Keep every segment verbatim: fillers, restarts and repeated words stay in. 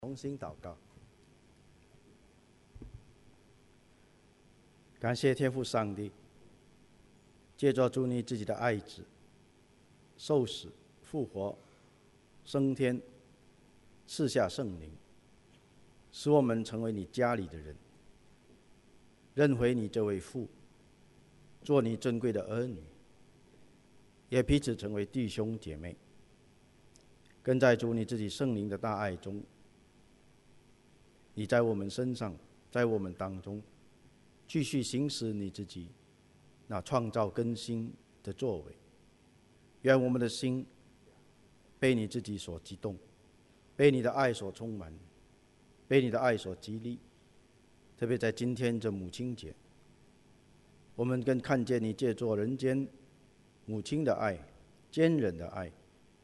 同心祷告。感谢天父上帝，借着主你自己的爱子受死复活升天，赐下圣灵，使我们成为你家里的人，认回你这位父，做你珍贵的儿女，也彼此成为弟兄姐妹，跟在主你自己圣灵的大爱中，你在我们身上，在我们当中继续行使你自己那创造更新的作为。愿我们的心被你自己所激动，被你的爱所充满，被你的爱所激励。特别在今天这母亲节，我们更看见你借着人间母亲的爱，坚忍的爱，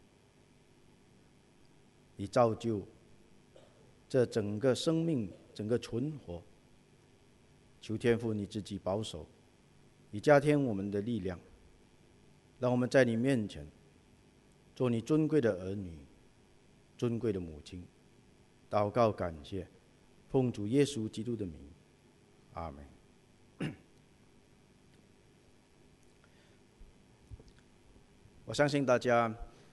你造就这整个生命整个存活。求天父你自己保守，你加添我们的力量，让我们在你面前做你尊贵的儿女，尊贵的母亲。祷告感谢，奉主耶稣基督的名，阿们。我相信大家，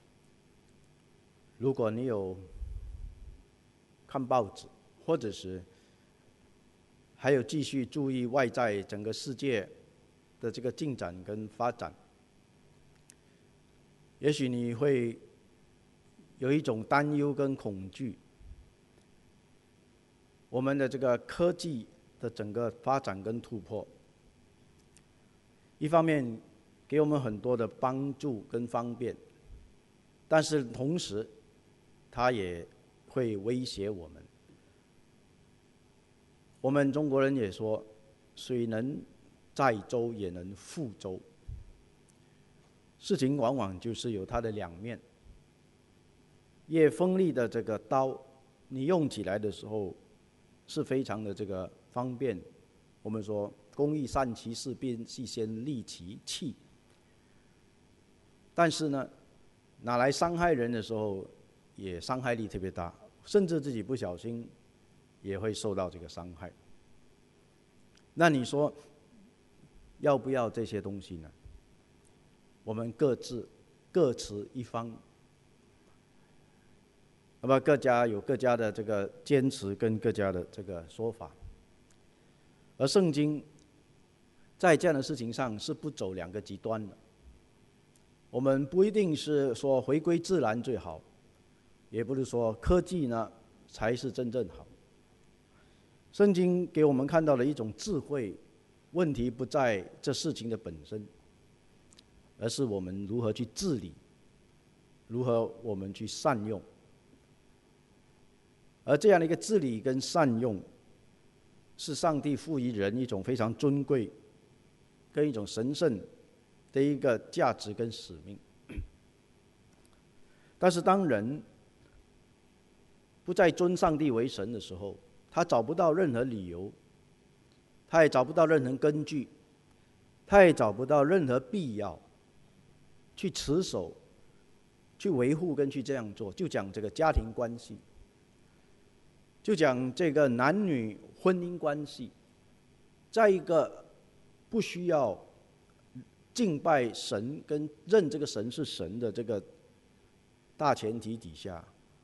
如果你有看报纸，或者是还有继续注意外在整个世界的这个进展跟发展，也许你会有一种担忧跟恐惧。我们的这个科技的整个发展跟突破，一方面给我们很多的帮助跟方便，但是同时它也会威胁我们。我们中国人也说，水能载舟也能覆舟。事情往往就是有它的两面，越锋利的这个刀，你用起来的时候是非常的这个方便。我们说工欲善其事，必先利其器。但是呢，拿来伤害人的时候，也伤害力特别大，甚至自己不小心也会受到这个伤害。那你说要不要这些东西呢？我们各自各持一方，那么各家有各家的这个坚持跟各家的这个说法。而圣经在这样的事情上是不走两个极端的。我们不一定是说回归自然最好，也不是说科技呢才是真正好。圣经给我们看到了一种智慧，问题不在这事情的本身，而是我们如何去治理，如何我们去善用。而这样的一个治理跟善用，是上帝赋予人一种非常尊贵跟一种神圣的一个价值跟使命。但是当人不再尊上帝为神的时候，他找不到任何理由，他也找不到任何根据，他也找不到任何必要去持守，去维护跟去这样做。就讲这个家庭关系，就讲这个男女婚姻关系，在一个不需要敬拜神跟认这个神是神的这个大前提底下，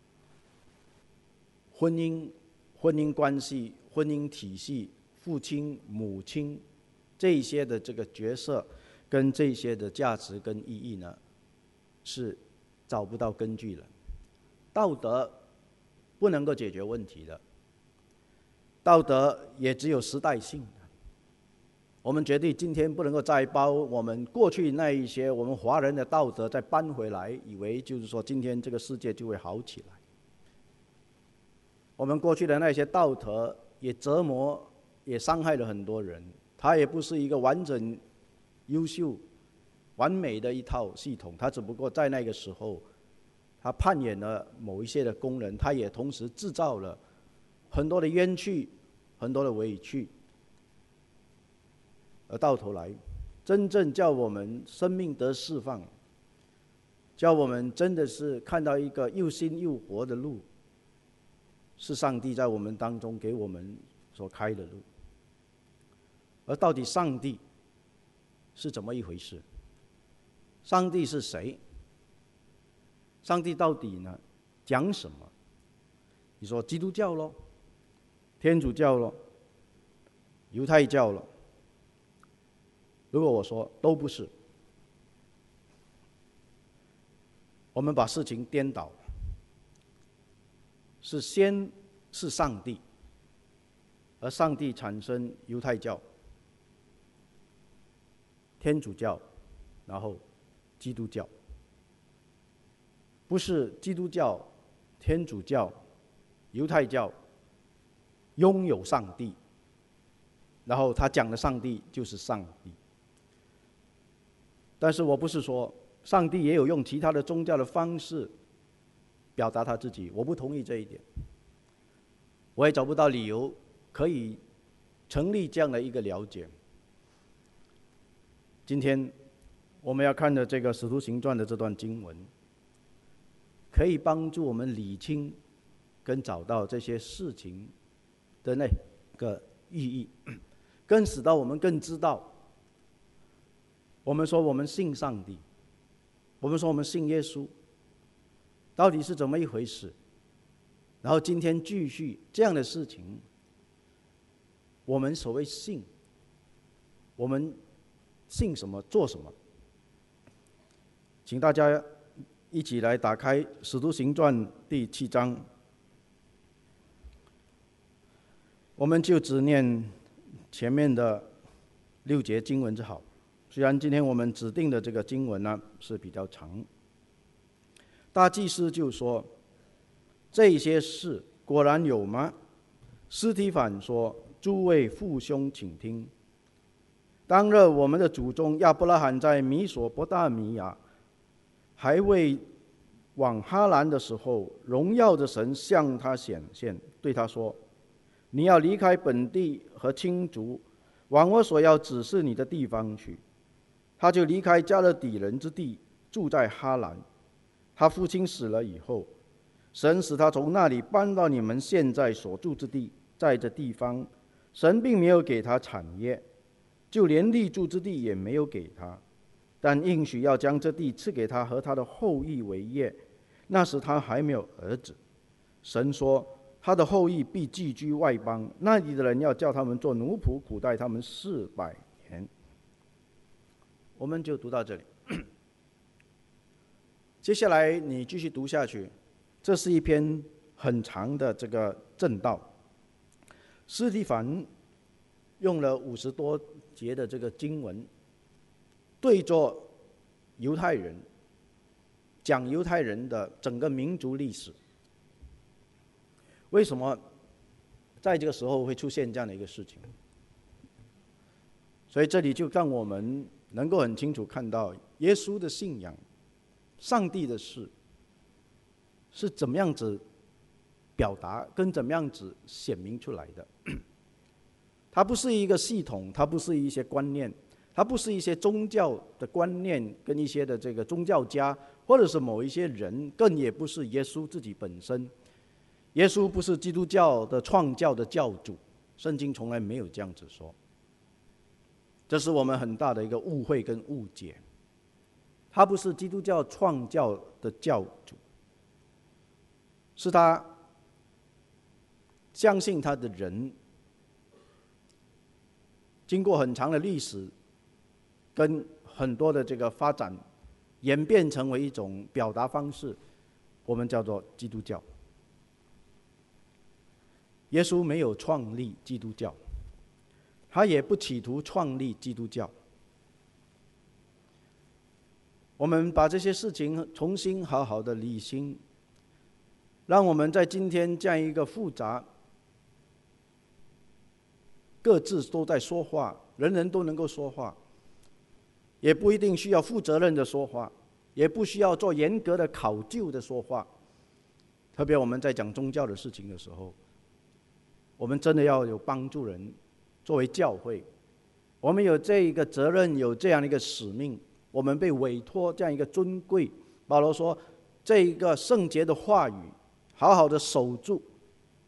婚姻婚姻关系、婚姻体系、父亲、母亲这一些的这个角色跟这些的价值跟意义呢，是找不到根据了。道德不能够解决问题的，道德也只有时代性的。我们绝对今天不能够再把我们过去那一些我们华人的道德再搬回来，以为就是说今天这个世界就会好起来。我们过去的那些道德也折磨也伤害了很多人，它也不是一个完整优秀完美的一套系统，它只不过在那个时候它扮演了某一些的功能，它也同时制造了很多的冤屈，很多的委屈。而到头来真正叫我们生命得释放，叫我们真的是看到一个又新又活的路， 是上帝在我们当中给我们所开的路。而到底上帝是怎么一回事？上帝是谁？上帝到底呢讲什么？你说基督教咯，天主教咯，犹太教咯？如果我说都不是，我们把事情颠倒了，是先是上帝，而上帝产生犹太教、天主教，然后基督教。不是基督教、天主教、犹太教拥有上帝，然后他讲的上帝就是上帝。但是我不是说上帝也有用其他的宗教的方式表达他自己，我不同意这一点。我也找不到理由可以成立这样的一个了解。今天我们要看的这个《使徒行传》的这段经文，可以帮助我们理清跟找到这些事情的那个意义，更使到我们更知道，我们说我们信上帝，我们说我们信耶稣，到底是怎么一回事。然后今天继续这样的事情，我们所谓信，我们信什么做什么。请大家一起来打开《使徒行传》第七章，我们就只念前面的六节经文就好。虽然今天我们指定的这个经文呢是比较长。大祭司就说：“这些事果然有吗？”司提反说：“诸位父兄，请听。当日我们的祖宗亚伯拉罕在米索不达米亚还未往哈兰的时候，荣耀的神向他显现，对他说：你要离开本地和亲族，往我所要指示你的地方去。他就离开加勒底人之地，住在哈兰。他父亲死了以后，神使他从那里搬到你们现在所住之地。在这地方，神并没有给他产业，就连立住之地也没有给他，但应许要将这地赐给他和他的后裔为业。那时他还没有儿子。神说，他的后裔必寄居外邦，那里的人要叫他们做奴仆，苦待他们四百年。我们就读到这里。接下来你继续读下去，这是一篇很长的这个证道。司提反用了五十多节的这个经文，对着犹太人讲犹太人的整个民族历史。为什么在这个时候会出现这样的一个事情？所以这里就让我们能够很清楚看到耶稣的信仰、上帝的事是怎么样子表达跟怎么样子显明出来的。它不是一个系统，它不是一些观念，它不是一些宗教的观念跟一些的这个宗教家，或者是某一些人，更也不是耶稣自己本身。耶稣不是基督教的创教的教主，圣经从来没有这样子说。这是我们很大的一个误会跟误解。他不是基督教创教的教主，是他相信他的人经过很长的历史跟很多的这个发展，演变成为一种表达方式，我们叫做基督教。耶稣没有创立基督教，他也不企图创立基督教。我们把这些事情重新好好的理清，让我们在今天这样一个复杂、各自都在说话，人人都能够说话，也不一定需要负责任的说话，也不需要做严格的考究的说话。特别我们在讲宗教的事情的时候，我们真的要有帮助人。作为教会，我们有这一个责任，有这样的一个使命，我们被委托这样一个尊贵。保罗说，这一个圣洁的话语好好的守住，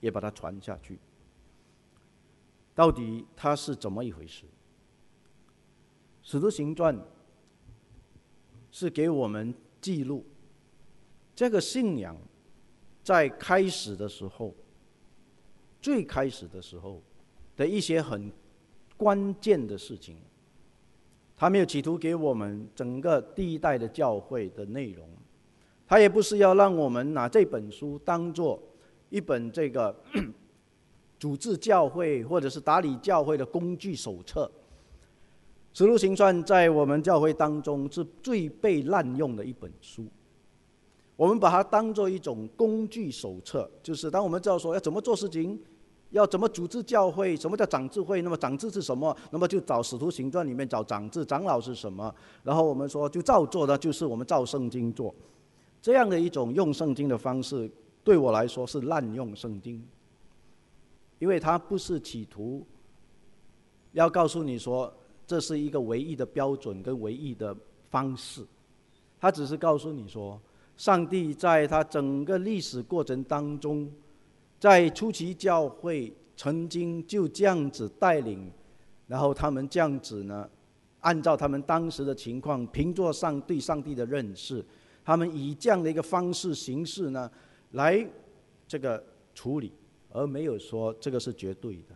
也把它传下去。到底它是怎么一回事？使徒行传是给我们记录这个信仰在开始的时候，最开始的时候的一些很关键的事情。他没有企图给我们整个第一代的教会的内容，他也不是要让我们拿这本书当作一本这个组织教会或者是打理教会的工具手册。使徒行传在我们教会当中是最被滥用的一本书，我们把它当作一种工具手册，就是当我们知道说要怎么做事情，要怎么组织教会，什么叫长智会，那么长智是什么，那么就找使徒行传里面找长智，长老是什么，然后我们说就照做的，就是我们照圣经做。这样的一种用圣经的方式，对我来说是滥用圣经，因为它不是企图要告诉你说这是一个唯一的标准跟唯一的方式，它只是告诉你说上帝在他整个历史过程当中，在初期教会曾经就这样子带领，然后他们这样子呢，按照他们当时的情况，凭着上对上帝的认识，他们以这样的一个方式形式呢来这个处理，而没有说这个是绝对的。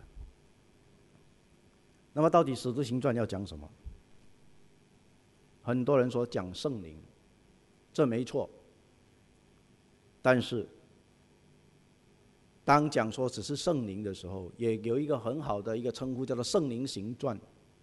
那么到底使徒行传要讲什么？很多人说讲圣灵，这没错，但是当讲说只是圣灵的时候，也有一个很好的一个称呼，叫做圣灵行传。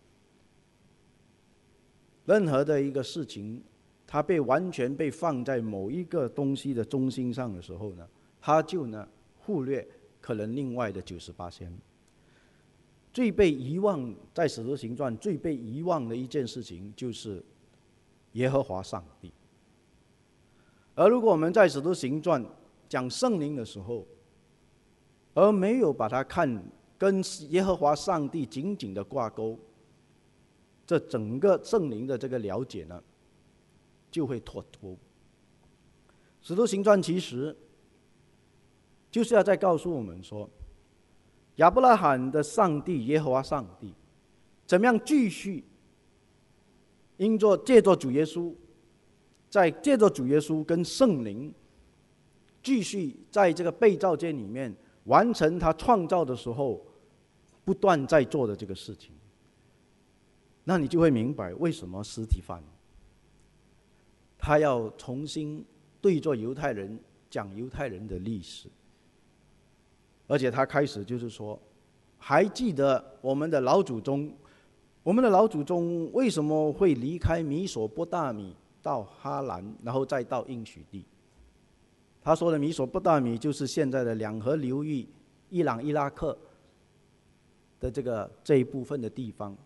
任何的一个事情，它被完全被放在某一个东西的中心上的时候呢，它就呢忽略可能另外的九十八仙。最被遗忘，在使徒行传最被遗忘的一件事情就是耶和华上帝。而如果我们在使徒行传讲圣灵的时候，而没有把它看跟耶和华上帝紧紧的挂钩，这整个圣灵的这个了解呢，就会脱钩。使徒行传其实就是要再告诉我们说，亚伯拉罕的上帝耶和华上帝怎么样继续因着借着主耶稣，在借着主耶稣跟圣灵继续在这个被造界里面完成他创造的时候不断在做的这个事情。那你就会明白为什么司提反他要重新对着犹太人讲犹太人的历史，而且他开始就是说，还记得我们的老祖宗，我们的老祖宗为什么会离开米索不达米到哈兰，然后再到应许地？他说的米索不达米就是现在的两河流域，伊朗、伊拉克的这个这一部分的地方。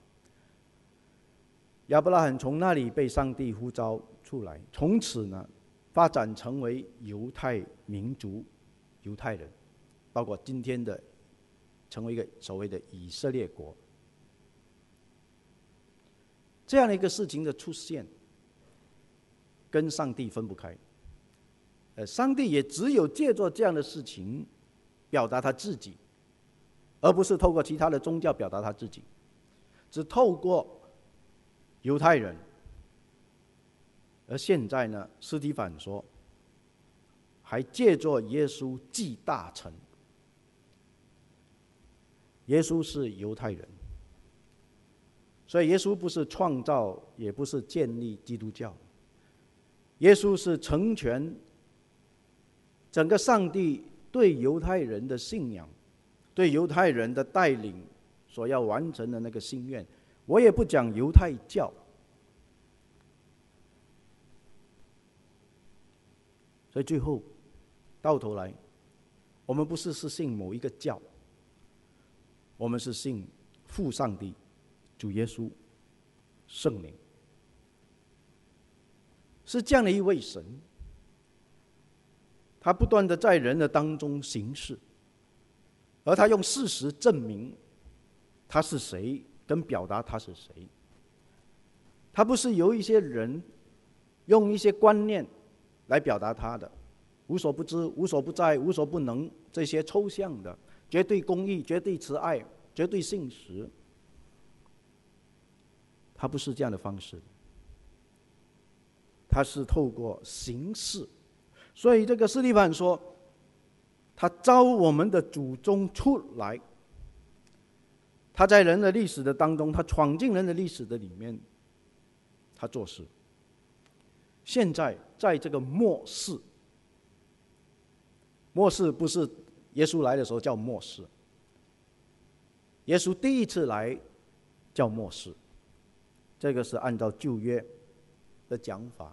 亚伯拉罕从那里被上帝呼召出来，从此呢发展成为犹太民族，犹太人，包括今天的成为一个所谓的以色列国。这样的一个事情的出现，跟上帝分不开。呃，上帝也只有借着这样的事情表达他自己，而不是透过其他的宗教表达他自己，只透过犹太人。而现在呢，司提反说，还借着耶稣记大成。耶稣是犹太人，所以耶稣不是创造，也不是建立基督教，耶稣是成全整个上帝对犹太人的信仰，对犹太人的带领所要完成的那个心愿。我也不讲犹太教，所以最后到头来，我们不是是信某一个教，我们是信父上帝、主耶稣、圣灵，是这样的一位神。他不断的在人的当中行事，而他用事实证明他是谁，跟表达他是谁。他不是由一些人用一些观念来表达他的， 无所不知、无所不在、无所不能，这些抽象的绝对公义、绝对慈爱、绝对信实，他不是这样的方式，他是透过形式。所以这个司提反说，他召我们的祖宗出来，他在人的历史的当中，他闯进人的历史的里面，他做事。现在在这个末世，末世不是耶稣来的时候叫末世，耶稣第一次来叫末世，这个是按照旧约的讲法。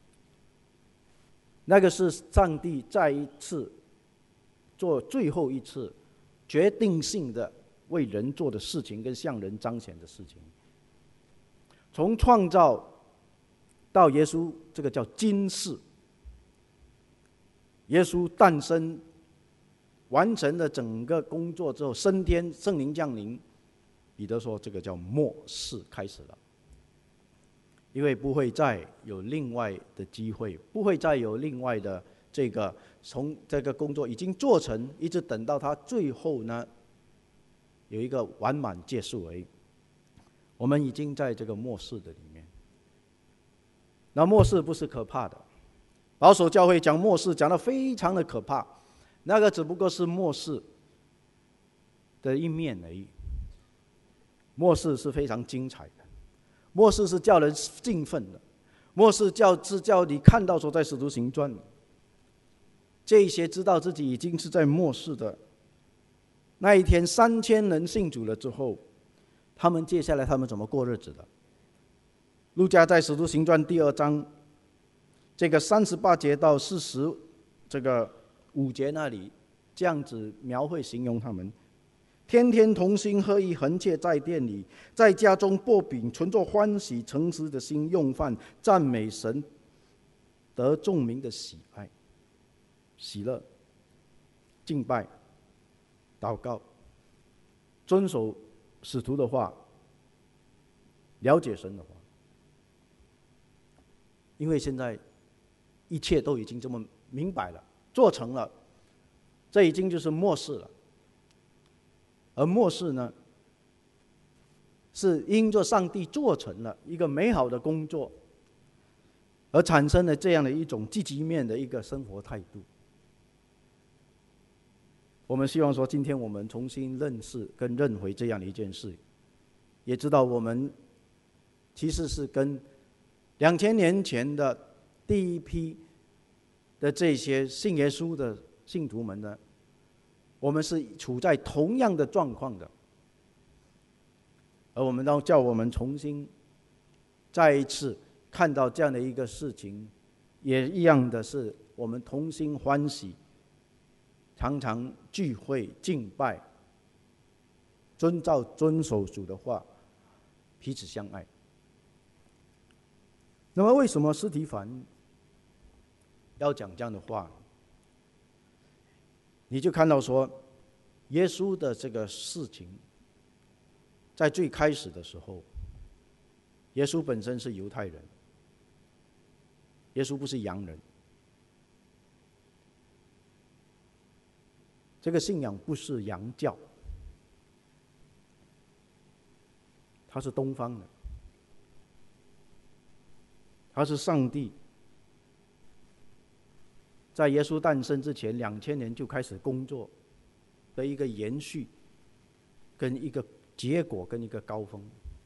那个是上帝再一次做最后一次决定性的为人做的事情，跟向人彰显的事情。从创造到耶稣，这个叫今世。耶稣诞生，完成了整个工作之后，升天，圣灵降临。彼得说，这个叫末世开始了，因为不会再有另外的机会，不会再有另外的这个从这个工作已经做成，一直等到他最后呢有一个完满结束而已。我们已经在这个末世的里面。那末世不是可怕的，保守教会讲末世讲得非常的可怕，那个只不过是末世的一面而已。末世是非常精彩的，末世是叫人兴奋的，末世叫是叫你看到说在使徒行传，这些知道自己已经是在末世的那一天，三千人信主了之后，他们接下来他们怎么过日子的？路加在使徒行传第二章这个三十八节到四十这个五节那里，这样子描绘形容他们：天天同心合意，恒切在店里，在家中擘饼，存着欢喜诚实的心用饭，赞美神，得众民的喜爱、喜乐，敬拜、祷告，遵守使徒的话，了解神的话。因为现在一切都已经这么明白了，做成了，这已经就是末世了。而末世呢，是因着上帝做成了一个美好的工作，而产生了这样的一种积极面的一个生活态度。我们希望说，今天我们重新认识跟认回这样的一件事，也知道我们其实是跟两千年前的第一批的这些信耶稣的信徒们呢，我们是处在同样的状况的，而我们要叫我们重新再一次看到这样的一个事情，也一样的是我们同心欢喜，常常聚会敬拜，遵照遵守主的话，彼此相爱。那么为什么司提反要讲这样的话？你就看到说，耶稣的这个事情，在最开始的时候，耶稣本身是犹太人，耶稣不是洋人，这个信仰不是洋教，他是东方的，他是上帝在耶稣诞生之前两千年就开始工作的一个延续，跟一个结果，跟一个高峰。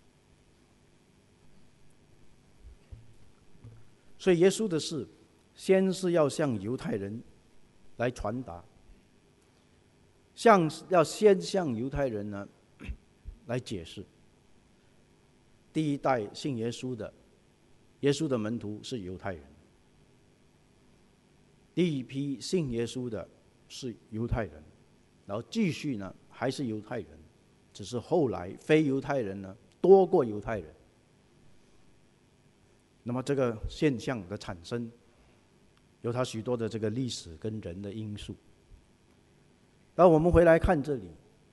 所以耶稣的事，先是要向犹太人来传达，向要先向犹太人呢来解释。第一代信耶稣的，耶稣的门徒是犹太人。第一批信耶稣的是犹太人，然后继续呢还是犹太人，只是后来非犹太人呢多过犹太人。那么这个现象的产生，有它许多的这个历史跟人的因素。然后我们回来看这里，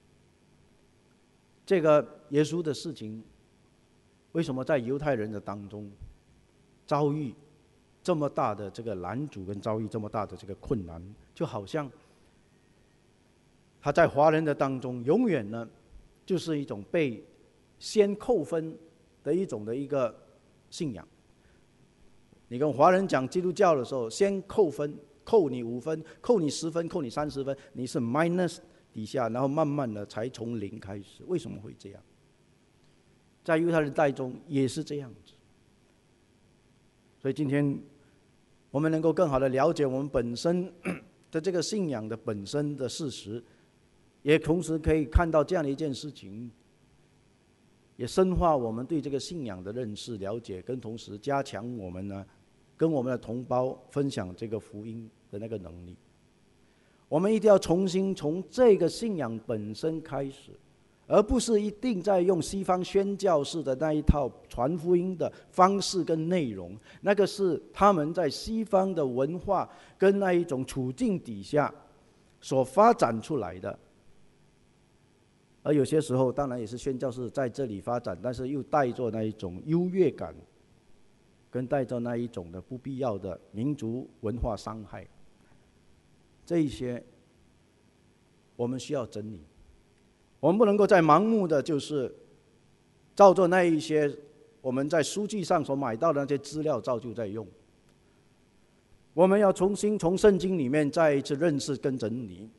这个耶稣的事情，为什么在犹太人的当中遭遇这么大的这个拦阻跟遭遇这么大的这个困难，就好像他在华人的当中永远呢就是一种被先扣分的一种的一个信仰。你跟华人讲基督教的时候，先扣分，扣你五分，扣你十分，扣你三十分，你是 minus 底下，然后慢慢的才从零开始。为什么会这样？在犹太人代中也是这样子。所以今天我们能够更好的了解我们本身的这个信仰的本身的事实，也同时可以看到这样的一件事情，也深化我们对这个信仰的认识了解，跟同时加强我们呢跟我们的同胞分享这个福音的那个能力。我们一定要重新从这个信仰本身开始，而不是一定在用西方宣教士的那一套传福音的方式跟内容，那个是他们在西方的文化跟那一种处境底下所发展出来的。而有些时候当然也是宣教士在这里发展，但是又带着那一种优越感，跟带着那一种的不必要的民族文化伤害，这一些我们需要整理。我们不能够再盲目的就是照着那一些我们在书籍上所买到的那些资料照旧在用。我们要重新从圣经里面再一次认识跟整理，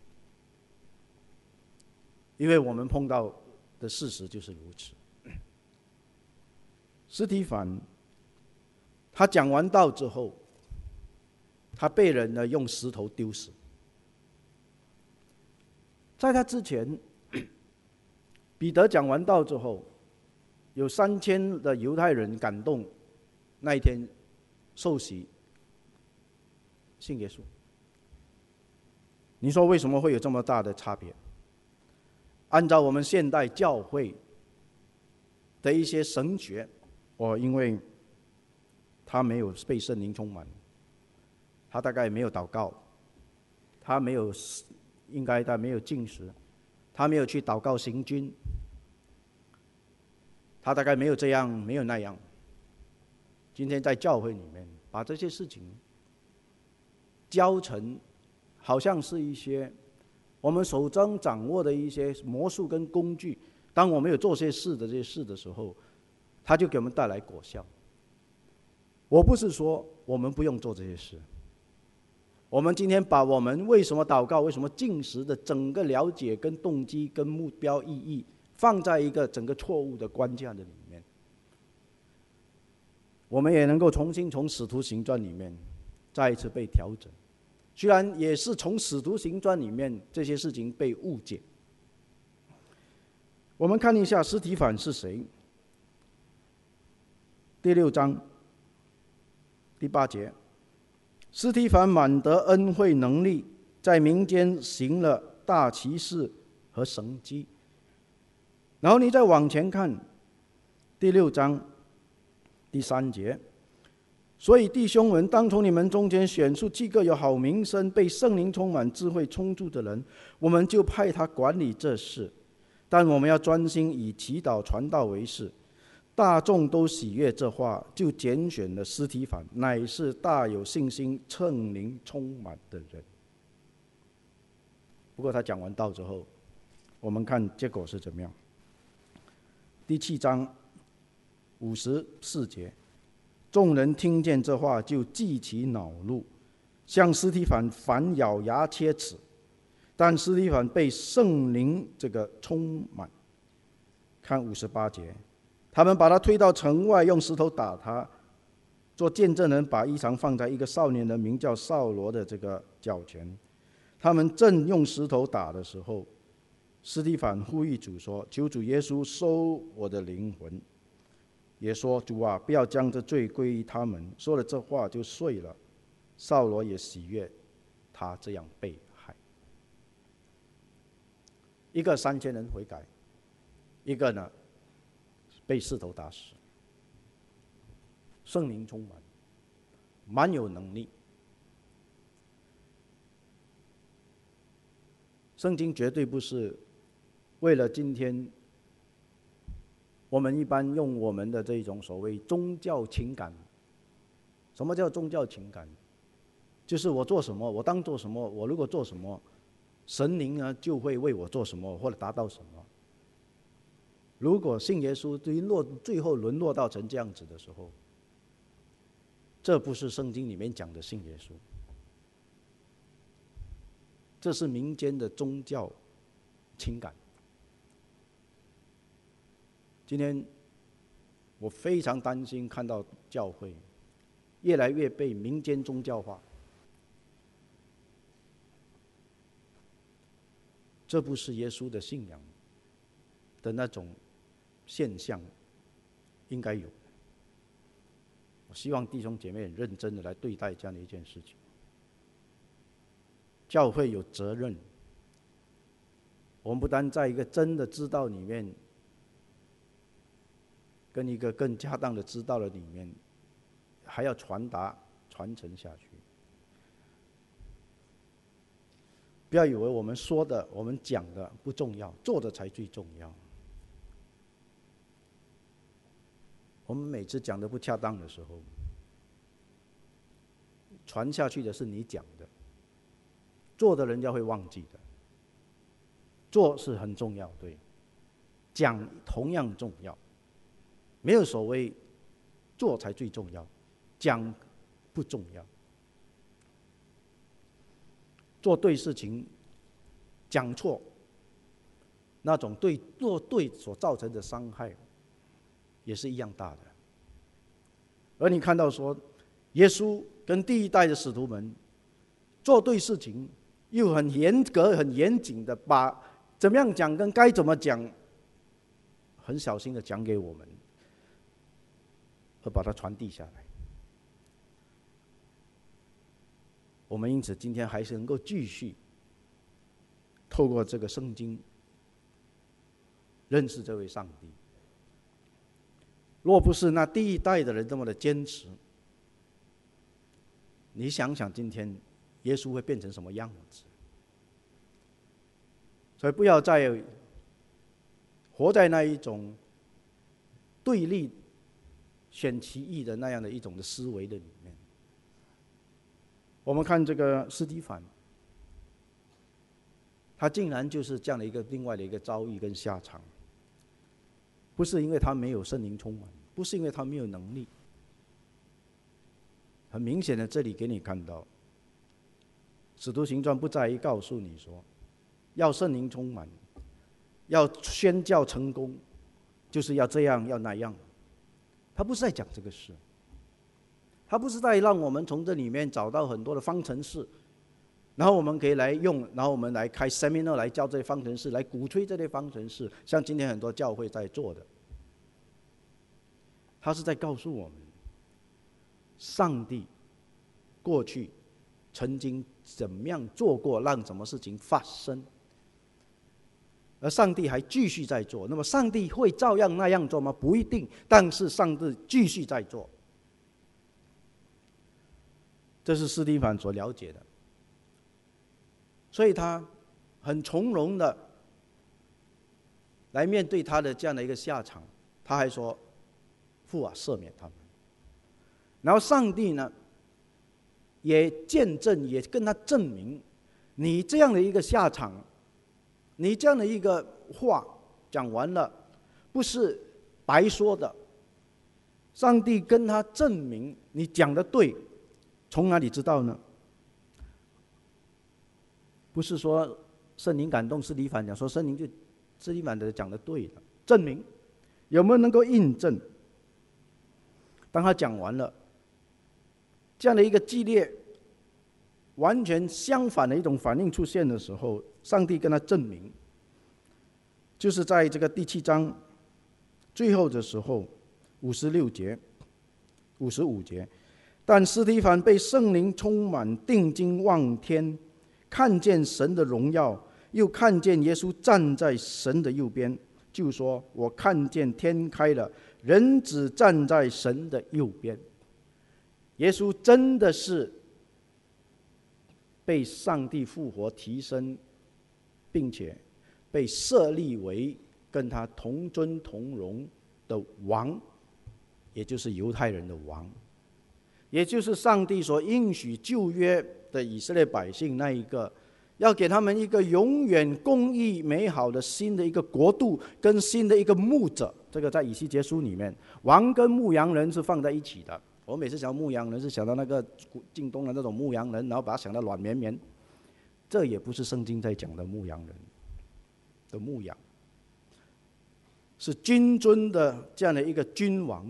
因为我们碰到的事实就是如此。司提反他讲完道之后，他被人呢用石头丢死。在他之前，彼得讲完道之后，有三千的犹太人感动，那一天受洗信耶稣。你说为什么会有这么大的差别？按照我们现代教会的一些神学，哦，因为他没有被圣灵充满，他大概没有祷告，他没有应该他没有禁食，他没有去祷告行军，他大概没有这样没有那样。今天在教会里面把这些事情教成好像是一些我们手中掌握的一些魔术跟工具，当我们有做些事的这些事的时候，他就给我们带来果效。我不是说我们不用做这些事，我们今天把我们为什么祷告、为什么禁食的整个了解跟动机跟目标意义放在一个整个错误的关键的里面，我们也能够重新从使徒行传里面再一次被调整。虽然也是从使徒行传里面这些事情被误解。我们看一下司提反是谁。第六章第八节，司提反满得恩惠能力，在民间行了大奇事和神迹。然后你再往前看第六章第三节，所以弟兄们，当从你们中间选出几个有好名声、被圣灵充满、智慧充足的人，我们就派他管理这事。但我们要专心以祈祷传道为事。大众都喜悦这话，就拣选了司提反，乃是大有信心、圣灵充满的人。不过他讲完道之后，我们看结果是怎么样。第七章五十四节，众人听见这话，就记起恼怒，向司提反反咬牙切齿。但司提反被圣灵这个充满。看五十八节，他们把他推到城外，用石头打他。做见证人把衣裳放在一个少年人名叫扫罗的这个脚前。他们正用石头打的时候，司提反呼吁主说：“求主耶稣收我的灵魂。”也说：“主啊，不要将这罪归于他们。”说了这话就睡了。扫罗也喜悦他这样被害。一个三千人悔改，一个呢被石头打死。圣灵充满，蛮有能力。圣经绝对不是为了今天我们一般用我们的这种所谓宗教情感什么叫宗教情感？就是我做什么，我当做什么，我如果做什么，神灵呢就会为我做什么或者达到什么。如果信耶稣沦落，最后沦落到成这样子的时候，这不是圣经里面讲的信耶稣，这是民间的宗教情感。今天我非常担心看到教会越来越被民间宗教化，这不是耶稣的信仰的那种现象应该有的。我希望弟兄姐妹很认真的来对待这样的一件事情。教会有责任，我们不单在一个真的知道里面，跟一个更恰当的知道的里面，还要传达传承下去。不要以为我们说的我们讲的不重要，做的才最重要。我们每次讲的不恰当的时候，传下去的是你讲的，做的人家会忘记的。做是很重要，对，讲同样重要，没有所谓做才最重要，讲不重要。做对事情，讲错，那种对做对所造成的伤害也是一样大的。而你看到说，耶稣跟第一代的使徒们做对事情，又很严格、很严谨的把怎么样讲跟该怎么讲，很小心的讲给我们，而把它传递下来。我们因此今天还是能够继续透过这个圣经认识这位上帝。若不是那第一代的人这么的坚持，你想想今天耶稣会变成什么样子？所以不要再活在那一种对立、选其一的那样的一种的思维的里面。我们看这个司提反，他竟然就是这样的一个另外的一个遭遇跟下场，不是因为他没有圣灵充满，不是因为他没有能力。很明显的，这里给你看到，使徒行传不在于告诉你说，要圣灵充满，要宣教成功，就是要这样要那样。他不是在讲这个事，他不是在让我们从这里面找到很多的方程式，然后我们可以来用，然后我们来开 seminar 来教这些方程式，来鼓吹这些方程式，像今天很多教会在做的。他是在告诉我们，上帝过去曾经怎么样做过，让什么事情发生，而上帝还继续在做。那么上帝会照样那样做吗？不一定，但是上帝继续在做。这是司提反所了解的，所以他很从容的来面对他的这样的一个下场。他还说，父啊，赦免他们。然后上帝呢也见证，也跟他证明，你这样的一个下场，你这样的一个话讲完了，不是白说的。上帝跟他证明你讲的对。从哪里知道呢？不是说圣灵感动司提反讲说圣灵就司提反的讲的对了，证明有没有能够印证？当他讲完了，这样的一个激烈、完全相反的一种反应出现的时候，上帝跟他证明，就是在这个第七章最后的时候，五十六节、五十五节。但司提反被圣灵充满，定睛望天，看见神的荣耀，又看见耶稣站在神的右边，就说：我看见天开了，人子站在神的右边。耶稣真的是被上帝复活提升，并且被设立为跟他同尊同荣的王，也就是犹太人的王。 也就是上帝所应许旧约的以色列百姓那一个，要给他们一个永远公义美好的新的一个国度跟新的一个牧者。这个在以西结书里面，王跟牧羊人是放在一起的。我每次想到牧羊人是想到那个近东的那种牧羊人，然后把它想到软绵绵，这也不是圣经在讲的牧羊人的牧羊，是君尊的这样的一个君王。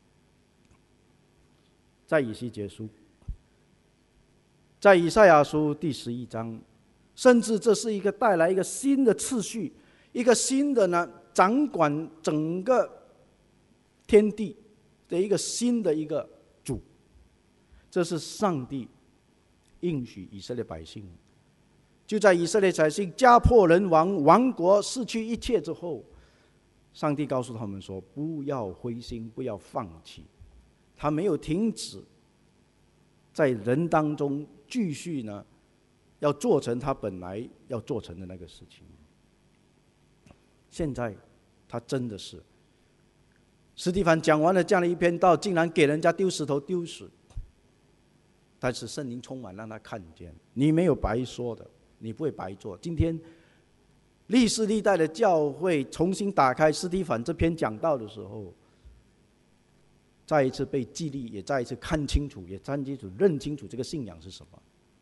在以西结书，在以赛亚书第十一章，甚至这是一个带来一个新的次序，一个新的呢掌管整个天地的一个新的一个主。这是上帝应许以色列百姓，就在以色列百姓家破人亡、亡国失去一切之后，上帝告诉他们说：不要灰心，不要放弃。他没有停止在人当中继续呢，要做成他本来要做成的那个事情。现在他真的是，司提反讲完了这样的一篇道，竟然给人家丢石头丢死。但是圣灵充满，让他看见，你没有白说的，你不会白做。今天历世历代的教会重新打开司提反这篇讲道的时候，再一次被激励，也再一次看清楚，也看清楚、认清楚这个信仰是什么。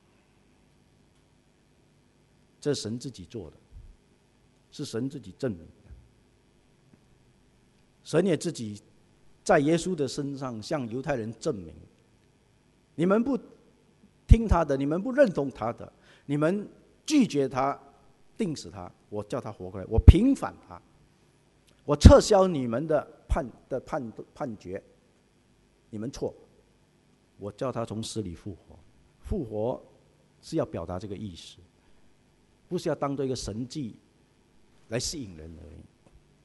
这是神自己做的，是神自己证明的。神也自己在耶稣的身上向犹太人证明：你们不听他的，你们不认同他的，你们拒绝他，定死他，我叫他活过来，我平反他，我撤销你们的判的判判决。你们错，我叫他从死里复活。复活是要表达这个意思，不是要当做一个神迹来吸引人而已。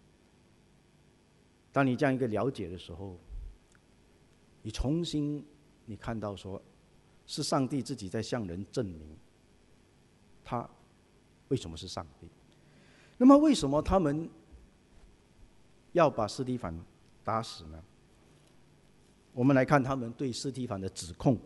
当你这样一个了解的时候，你重新你看到说，是上帝自己在向人证明他为什么是上帝。那么为什么他们要把司提反打死呢？我们来看他们对司提反的指控，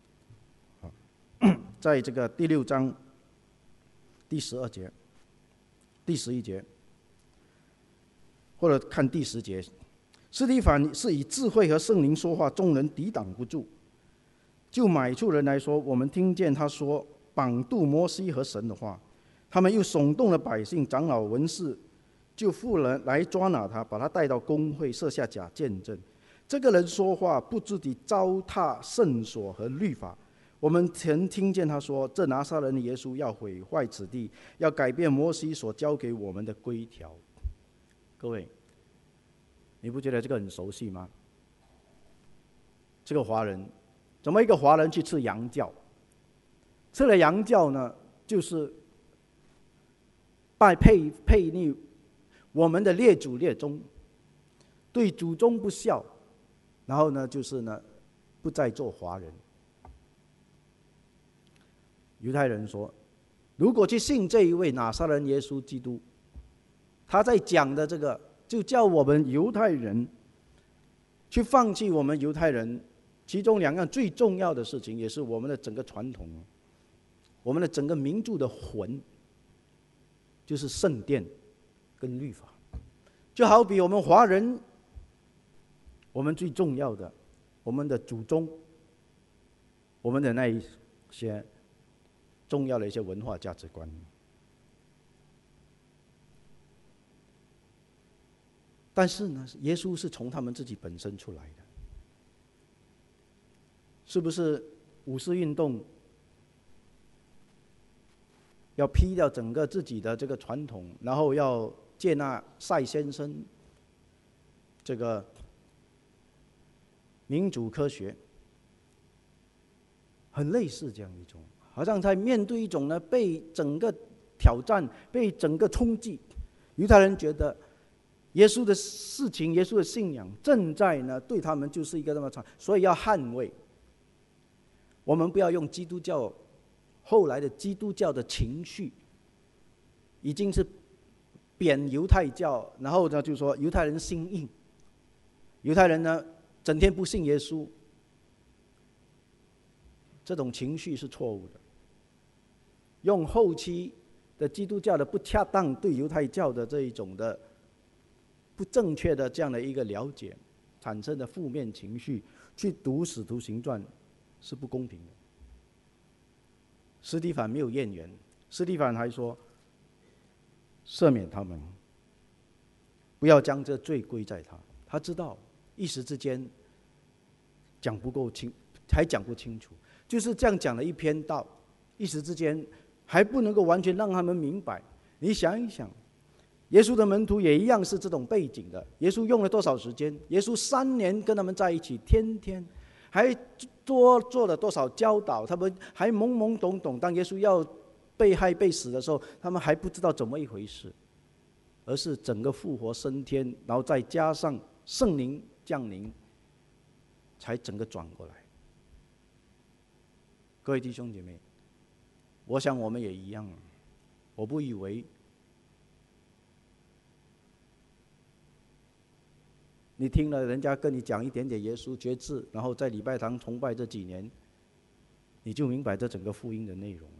在这个第六章第十二节、第十一节，或者看第十节。司提反是以智慧和圣灵说话，众人抵挡不住。就买处人来说，我们听见他说绑渡摩西和神的话，他们又耸动了百姓、长老、文士，就妇人来抓拿他，把他带到公会，设下假见证。这个人说话不知地糟蹋圣所和律法。我们曾听见他说，这拿撒勒人耶稣要毁坏此地，要改变摩西所交给我们的规条。各位，你不觉得这个很熟悉吗？这个华人，怎么一个华人去吃羊教？吃了羊教呢，就是拜配配逆我们的列祖列宗，对祖宗不孝。然后呢，就是呢，不再做华人。犹太人说，如果去信这一位拿撒勒人耶稣基督，他在讲的这个，就叫我们犹太人去放弃我们犹太人其中两样最重要的事情，也是我们的整个传统，我们的整个民族的魂，就是圣殿跟律法。就好比我们华人，我们最重要的，我们的祖宗，我们的那一些重要的一些文化价值观。但是呢，耶稣是从他们自己本身出来的，是不是？五四运动要批掉整个自己的这个传统，然后要接纳赛先生这个民主科学，很类似这样一种，好像在面对一种呢被整个挑战、被整个冲击。犹太人觉得耶稣的事情、耶稣的信仰正在呢对他们就是一个那么长，所以要捍卫。我们不要用基督教后来的基督教的情绪，已经是贬犹太教，然后呢就说犹太人心硬，犹太人呢整天不信耶稣， 这种情绪是错误的。用后期的基督教的不恰当对犹太教的这一种的不正确的这样的一个了解产生的负面情绪去读使徒行传是不公平的。司提反没有怨言，司提反还说赦免他们，不要将这罪归在他。他知道一时之间讲不够清，还讲不清楚，就是这样讲了一篇道，一时之间还不能够完全让他们明白。你想一想，耶稣的门徒也一样是这种背景的。耶稣用了多少时间？耶稣三年跟他们在一起，天天还多做了多少教导？他们还懵懵懂懂。当耶稣要被害被死的时候，他们还不知道怎么一回事，而是整个复活升天，然后再加上圣灵降临，才整个转过来。各位弟兄姐妹，我想我们也一样。我不以为你听了人家跟你讲一点点耶稣决志，然后在礼拜堂崇拜这几年，你就明白这整个福音的内容。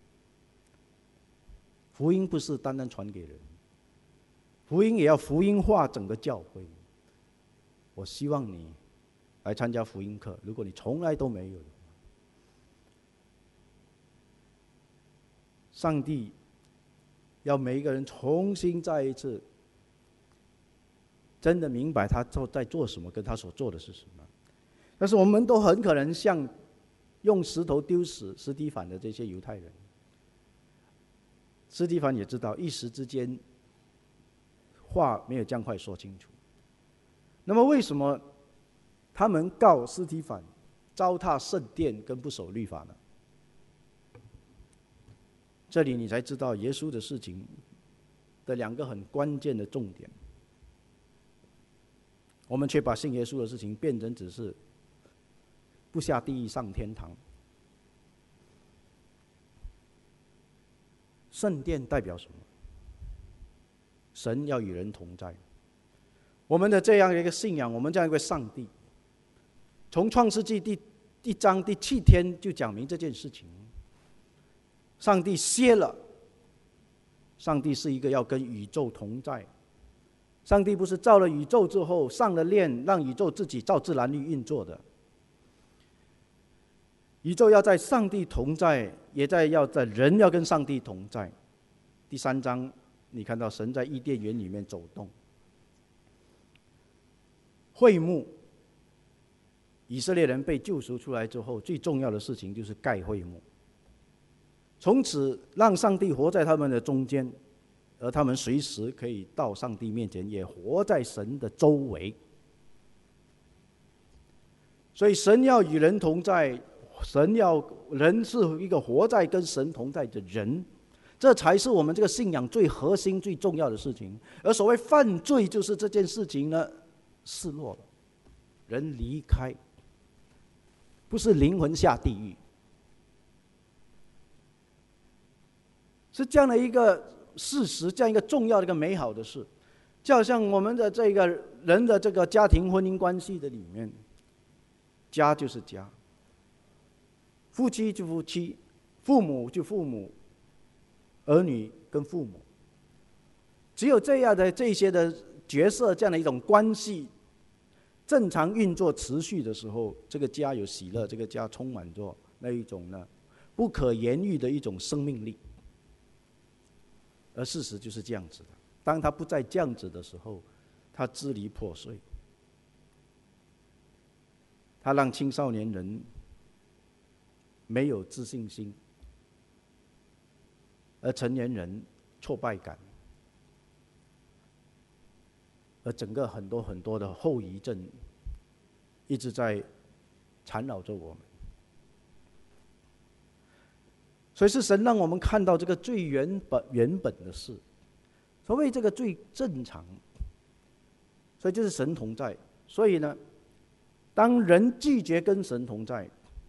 福音不是单单传给人，福音也要福音化整个教会。我希望你来参加福音课，如果你从来都没有的话，上帝要每一个人重新再一次真的明白他在做什么，跟他所做的是什么。但是我们都很可能像用石头丢死司提反的这些犹太人。司提反也知道一时之间话没有这样快说清楚。那么为什么他们告司提反糟蹋圣殿跟不守律法呢？这里你才知道耶稣的事情的两个很关键的重点。我们却把信耶稣的事情变成只是不下地狱上天堂。圣殿代表什么？神要与人同在。我们的这样一个信仰，我们这样一个上帝，从创世纪第一章第七天就讲明这件事情。上帝歇了，上帝是一个要跟宇宙同在。上帝不是造了宇宙之后上了链，让宇宙自己照自然律运作的。宇宙要在上帝同在，也在要在人要跟上帝同在。第三章你看到神在伊甸园里面走动，会幕，以色列人被救赎出来之后，最重要的事情就是盖会幕，从此让上帝活在他们的中间，而他们随时可以到上帝面前，也活在神的周围。所以神要与人同在，神要人是一个活在跟神同在的人，这才是我们这个信仰最核心最重要的事情。而所谓犯罪，就是这件事情呢失落了，人离开，不是灵魂下地狱，是这样的一个事实，这样一个重要的一个美好的事。就好像我们的这个人的这个家庭婚姻关系的里面，家就是家，夫妻就夫妻，父母就父母，儿女跟父母，只有这样的这些的角色，这样的一种关系正常运作持续的时候，这个家有喜乐，这个家充满着那一种呢不可言喻的一种生命力。而事实就是这样子的，当他不再这样子的时候，他支离破碎，他让青少年人没有自信心，而成年人挫败感，而整个很多很多的后遗症一直在缠绕着我们。所以是神让我们看到这个最原本原本的事，所谓这个最正常，所以就是神同在。所以呢，当人拒绝跟神同在，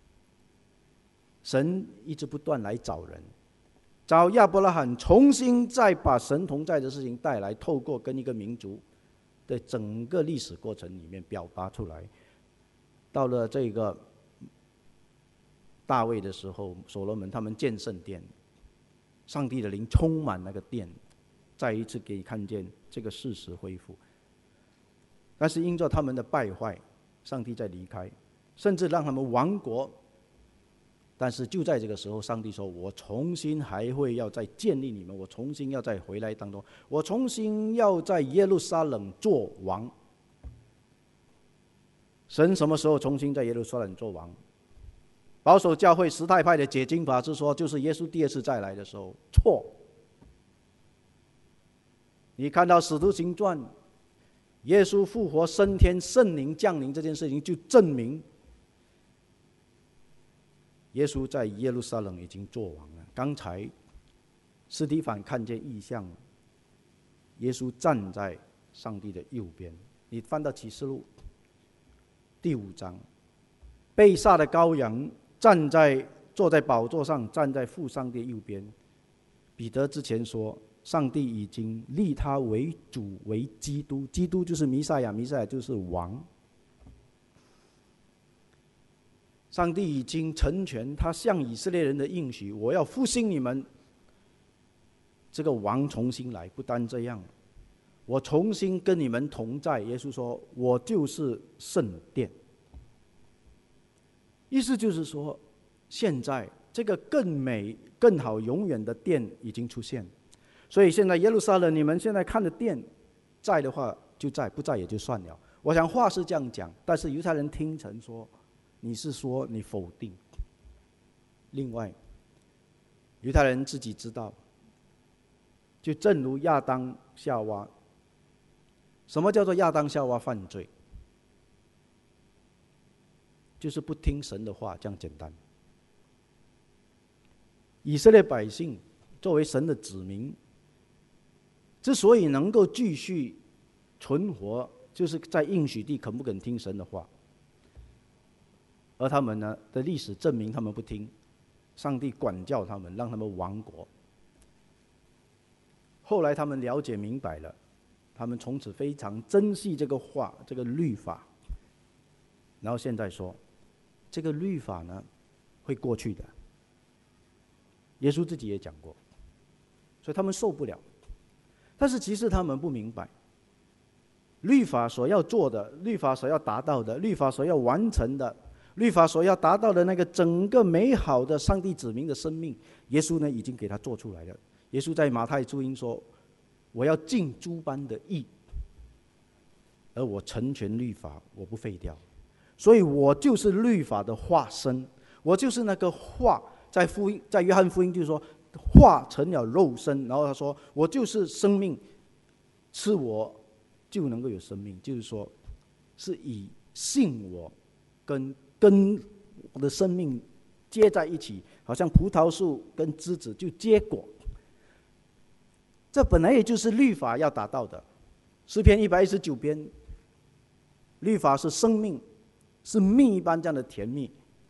神一直不断来找人，找亚伯拉罕，重新再把神同在的事情带来，透过跟一个民族的整个历史过程里面表达出来。到了这个大卫的时候，所罗门他们建圣殿，上帝的灵充满那个殿，再一次给你看见这个事实恢复。但是因着他们的败坏，上帝在离开，甚至让他们亡国。但是就在这个时候，上帝说：“我重新还会要再建立你们，我重新要再回来当中，我重新要在耶路撒冷做王。”神什么时候重新在耶路撒冷做王？保守教会时代派的解经法是说，就是耶稣第二次再来的时候。错。你看到使徒行传，耶稣复活升天，圣灵降临这件事情，就证明耶稣在耶路撒冷已经做王了。刚才司提反看见异象，耶稣站在上帝的右边。你翻到启示录第五章，被杀的羔羊站在坐在宝座上，站在父上帝右边。彼得之前说，上帝已经立他为主，为基督，基督就是弥赛亚，弥赛亚就是王。上帝已经成全他向以色列人的应许，我要复兴你们。这个王重新来，不单这样，我重新跟你们同在。耶稣说：“我就是圣殿。”意思就是说，现在这个更美、更好、永远的殿已经出现。所以现在耶路撒冷，你们现在看的殿，在的话就在，不在也就算了。我想话是这样讲，但是犹太人听成说，你是说你否定。另外，犹太人自己知道，就正如亚当夏娃，什么叫做亚当夏娃犯罪？就是不听神的话，这样简单。以色列百姓作为神的子民，之所以能够继续存活，就是在应许地肯不肯听神的话。而他们呢的历史证明他们不听，上帝管教他们，让他们亡国。后来他们了解明白了，他们从此非常珍惜这个话，这个律法。然后现在说，这个律法呢会过去的，耶稣自己也讲过，所以他们受不了。但是其实他们不明白，律法所要做的，律法所要达到的，律法所要完成的，律法所要达到的那个整个美好的上帝子民的生命，耶稣呢已经给他做出来了。耶稣在马太福音说：“我要尽诸般的义，而我成全律法，我不废掉。”所以我就是律法的化身，我就是那个话。在福音，在约翰福音就是说，化成了肉身，然后他说：“我就是生命，吃我就能够有生命。”就是说，是以信我跟跟我的生命接在一起，好像葡萄树跟枝子就结果。这本来也就是律法要达到的。诗篇一百一十九篇，律法是生命，是蜜一般这样的甜蜜。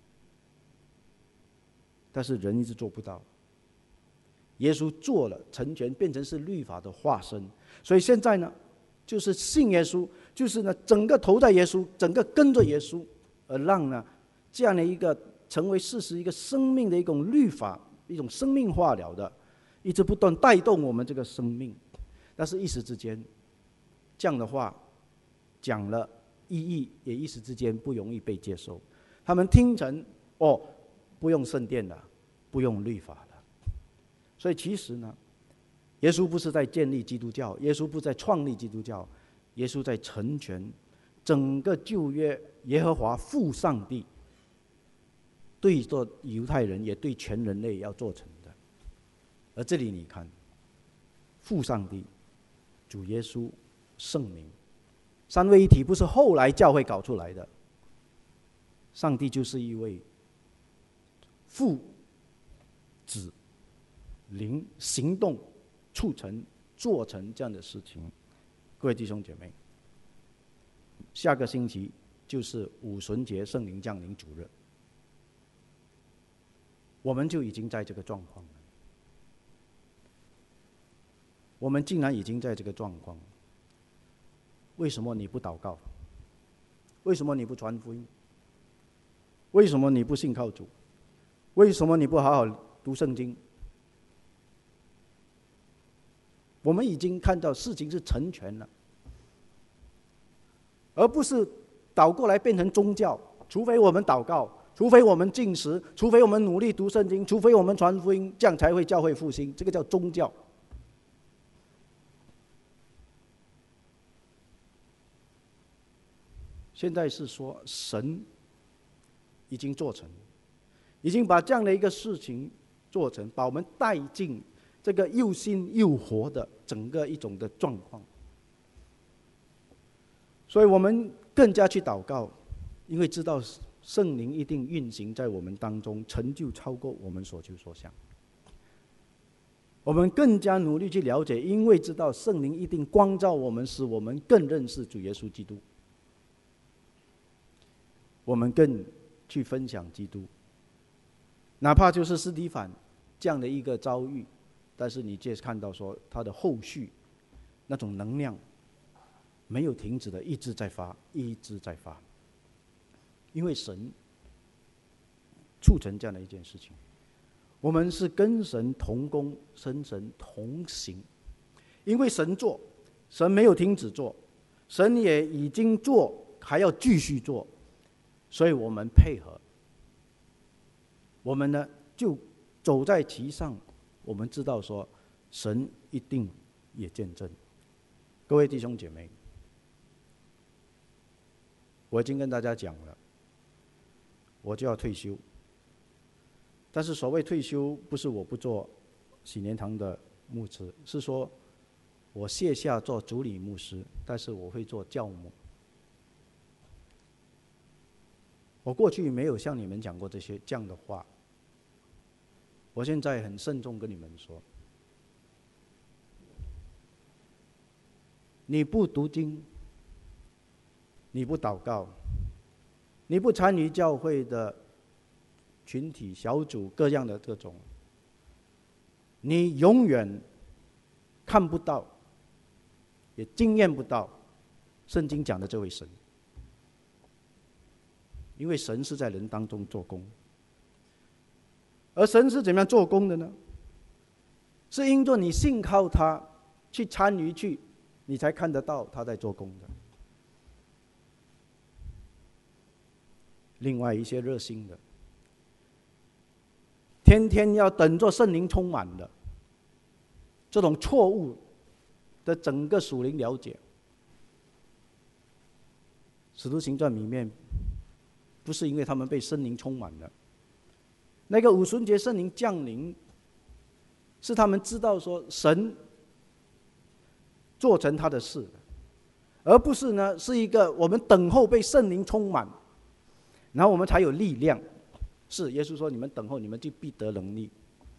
但是人一直做不到，耶稣做了成全，变成是律法的化身。所以现在呢，就是信耶稣，就是呢整个投在耶稣，整个跟着耶稣，而让呢这样的一个成为事实，一个生命的一种律法，一种生命化了的，一直不断带动我们这个生命。但是一时之间，这样的话讲了，意义也一时之间不容易被接受。他们听成哦，不用圣殿了，不用律法了。所以其实呢，耶稣不是在建立基督教，耶稣不是在创立基督教，耶稣在成全整个旧约耶和华父上帝对做犹太人，也对全人类要做成的。而这里你看，父上帝、主耶稣、圣灵三位一体，不是后来教会搞出来的。上帝就是一位父、子、灵行动促成做成这样的事情。各位弟兄姐妹，下个星期就是五旬节圣灵降临主日，我们就已经在这个状况了。我们竟然已经在这个状况，为什么你不祷告？为什么你不传福音？为什么你不信靠主？ 为什么你不好好读圣经？我们已经看到事情是成全了，而不是倒过来变成宗教。除非我们祷告，除非我们禁食，除非我们努力读圣经，除非我们传福音，这样才会教会复兴。这个叫宗教。现在是说神已经做成，已经把这样的一个事情做成，把我们带进这个又新又活的整个一种的状况。所以我们更加去祷告，因为知道圣灵一定运行在我们当中，成就超过我们所求所想。我们更加努力去了解，因为知道圣灵一定光照我们，使我们更认识主耶稣基督。我们更去分享基督，哪怕就是司提反这样的一个遭遇，但是你却看到说他的后续那种能量没有停止的，一直在发，一直在发。因为神促成这样的一件事情，我们是跟神同工，跟神同行。因为神做，神没有停止做，神也已经做，还要继续做。所以我们配合，我们呢就走在其上。我们知道说，神一定也见证。各位弟兄姐妹，我已经跟大家讲了，我就要退休。但是所谓退休，不是我不做喜年堂的牧师，是说我卸下做主理牧师，但是我会做教牧。我过去没有向你们讲过这些这样的话，我现在很慎重跟你们说，你不读经，你不祷告，你不参与教会的群体小组各样的这种，你永远看不到，也经验不到圣经讲的这位神。因为神是在人当中做工，而神是怎么样做工的呢？是因着你信靠他，去参与去，你才看得到他在做工的。另外一些热心的，天天要等着圣灵充满的，这种错误的整个属灵了解，使徒行传里面不是因为他们被圣灵充满了，那个五旬节圣灵降临，是他们知道说神做成他的事，而不是呢是一个我们等候被圣灵充满，然后我们才有力量。是耶稣说你们等候，你们就必得能力。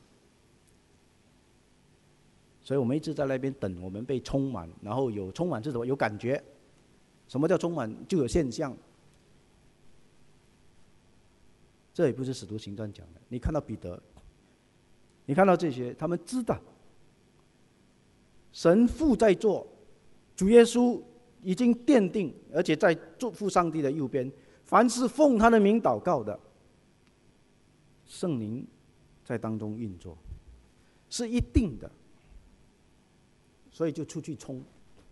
所以我们一直在那边等，我们被充满，然后有充满是什么？有感觉。什么叫充满？就有现象。这也不是使徒行传讲的。你看到彼得，你看到这些，他们知道神父在做，主耶稣已经奠定，而且在父上帝的右边，凡是奉他的名祷告的，圣灵在当中运作，是一定的。所以就出去冲，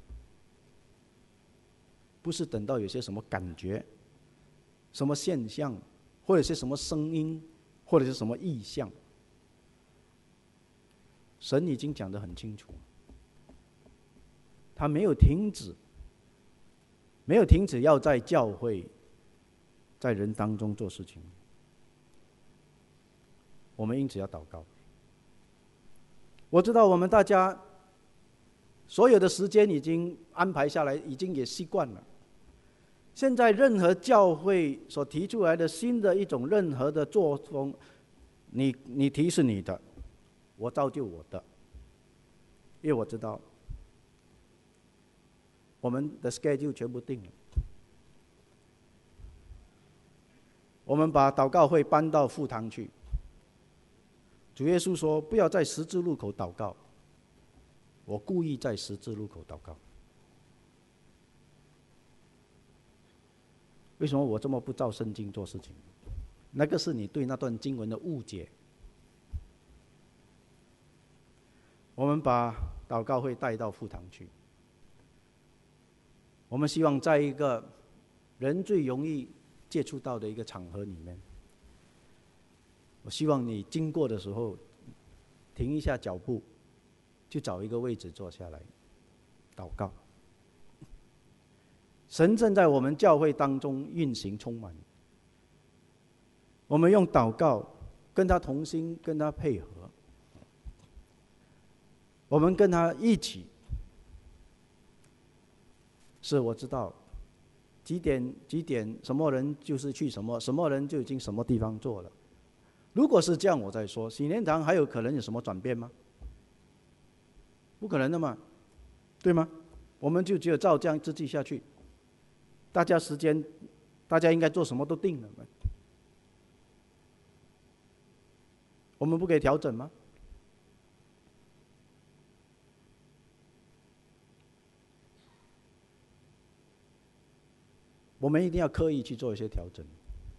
不是等到有些什么感觉、什么现象，或者是什么声音，或者是什么意象。神已经讲得很清楚，他没有停止，没有停止要在教会、在人当中做事情。我们因此要祷告。我知道我们大家所有的时间已经安排下来，已经也习惯了。现在任何教会所提出来的新的一种任何的作风，你你提是你的，我照就我的，因为我知道我们的 schedule 全部定了。我们把祷告会搬到副堂去。主耶稣说：“不要在十字路口祷告。”我故意在十字路口祷告。为什么我这么不照圣经做事情？ 那个是你对那段经文的误解。我们把祷告会带到父堂去，我们希望在一个人最容易接触到的一个场合里面，我希望你经过的时候停一下脚步，去找一个位置坐下来祷告。神正在我们教会当中运行充满，我们用祷告跟他同心，跟他配合，我们跟他一起。是我知道几点几点什么人就是去什么，什么人就已经什么地方做了。如果是这样，我再说喜年堂还有可能有什么转变吗？不可能的嘛，对吗？我们就只有照这样自己下去，大家时间大家应该做什么都定了嘛，我们不可以调整吗？我们一定要刻意去做一些调整，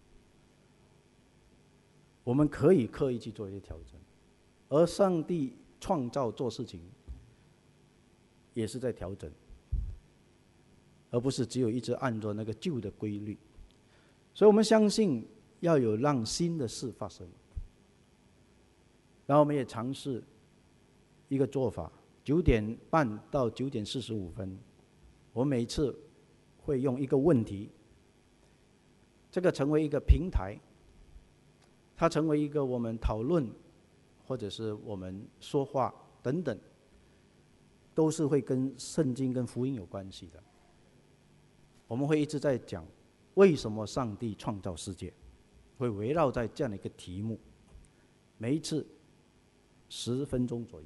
我们可以刻意去做一些调整，而上帝创造做事情也是在调整，而不是只有一直按照那个旧的规律。所以我们相信要有让新的事发生。然后我们也尝试一个做法，九点半到九点四十五分，我每次会用一个问题，这个成为一个平台，它成为一个我们讨论或者是我们说话等等，都是会跟圣经跟福音有关系的。我们会一直在讲为什么上帝创造世界，会围绕在这样的一个题目，每一次十分钟左右，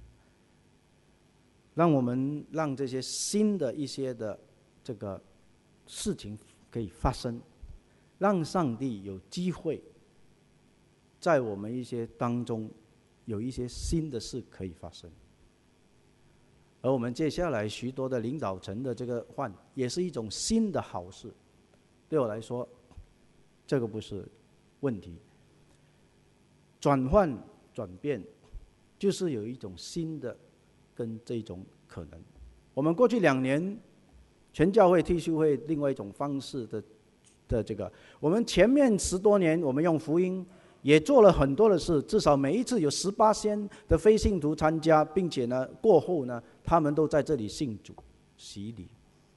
让我们让这些新的一些的这个事情可以发生，让上帝有机会在我们一些当中有一些新的事可以发生。而我们接下来许多的领导层的这个换，也是一种新的好事。对我来说，这个不是问题。转换转变，就是有一种新的跟这种可能。我们过去两年全教会退休会另外一种方式的的这个，我们前面十多年我们用福音也做了很多的事，至少每一次有十八仙的非信徒参加，并且呢过后呢他们都在这里信主洗礼，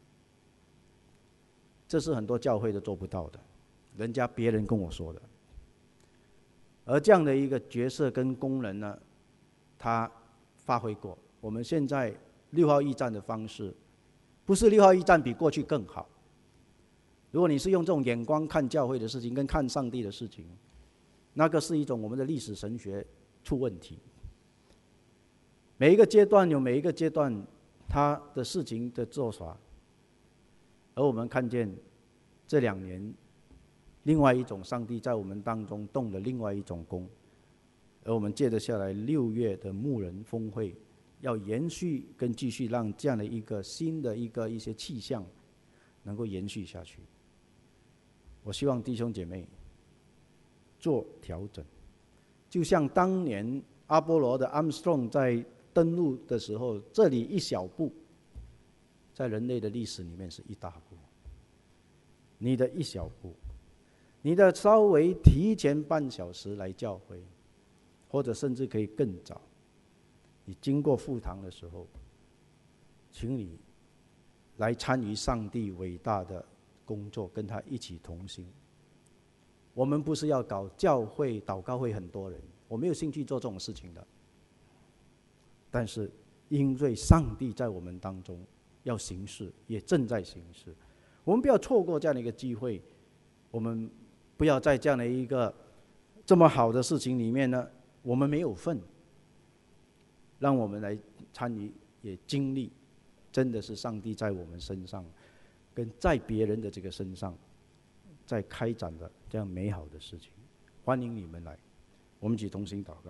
这是很多教会都做不到的，人家别人跟我说的。而这样的一个角色跟功能呢，他发挥过。我们现在六号驿站的方式，不是六号驿站比过去更好。如果你是用这种眼光看教会的事情跟看上帝的事情，那个是一种我们的历史神学出问题。每一个阶段有每一个阶段他的事情的做法，而我们看见这两年另外一种上帝在我们当中动了另外一种工，而我们接着下来六月的牧人峰会，要延续跟继续让这样的一个新的一个一些气象能够延续下去。我希望弟兄姐妹做调整，就像当年阿波罗的 Armstrong 在登陆的时候，这里一小步，在人类的历史里面是一大步。你的一小步，你的稍微提前半小时来教会，或者甚至可以更早，你经过父堂的时候，请你来参与上帝伟大的工作，跟他一起同行。我们不是要搞教会祷告会很多人，我没有兴趣做这种事情的。但是因为上帝在我们当中要行事，也正在行事，我们不要错过这样的一个机会。我们不要在这样的一个这么好的事情里面呢，我们没有份，让我们来参与，也经历真的是上帝在我们身上跟在别人的这个身上在开展的这样美好的事情。欢迎你们来，我们一起同心祷告。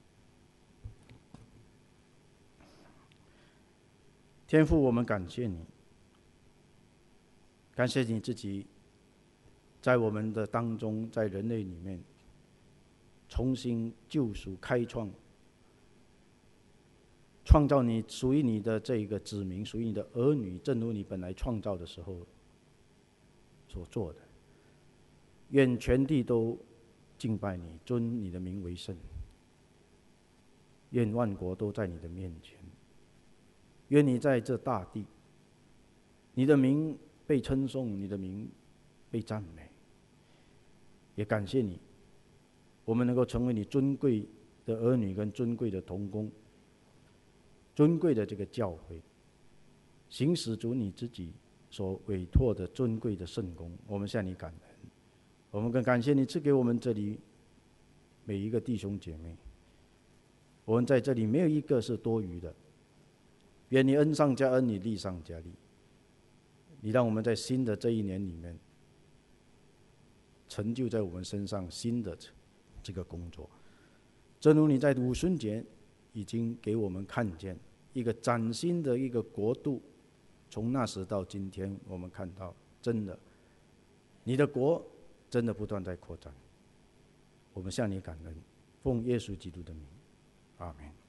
天父，我们感谢你，感谢你自己在我们的当中，在人类里面重新救赎、开创，创造你属于你的这个子民，属于你的儿女，正如你本来创造的时候所做的。愿全地都敬拜你，尊你的名为圣。愿万国都在你的面前。愿你在这大地，你的名被称颂，你的名被赞美。也感谢你，我们能够成为你尊贵的儿女跟尊贵的同工，尊贵的这个教会，行使主你自己所委托的尊贵的圣工。我们向你感恩，我们更感谢你赐给我们这里每一个弟兄姐妹，我们在这里没有一个是多余的。愿你恩上加恩，你利上加利。你让我们在新的这一年里面，成就在我们身上新的这个工作。正如你在五旬节已经给我们看见一个崭新的一个国度，从那时到今天，我们看到真的你的国真的不断在扩展。我们向你感恩，奉耶稣基督的名，阿们。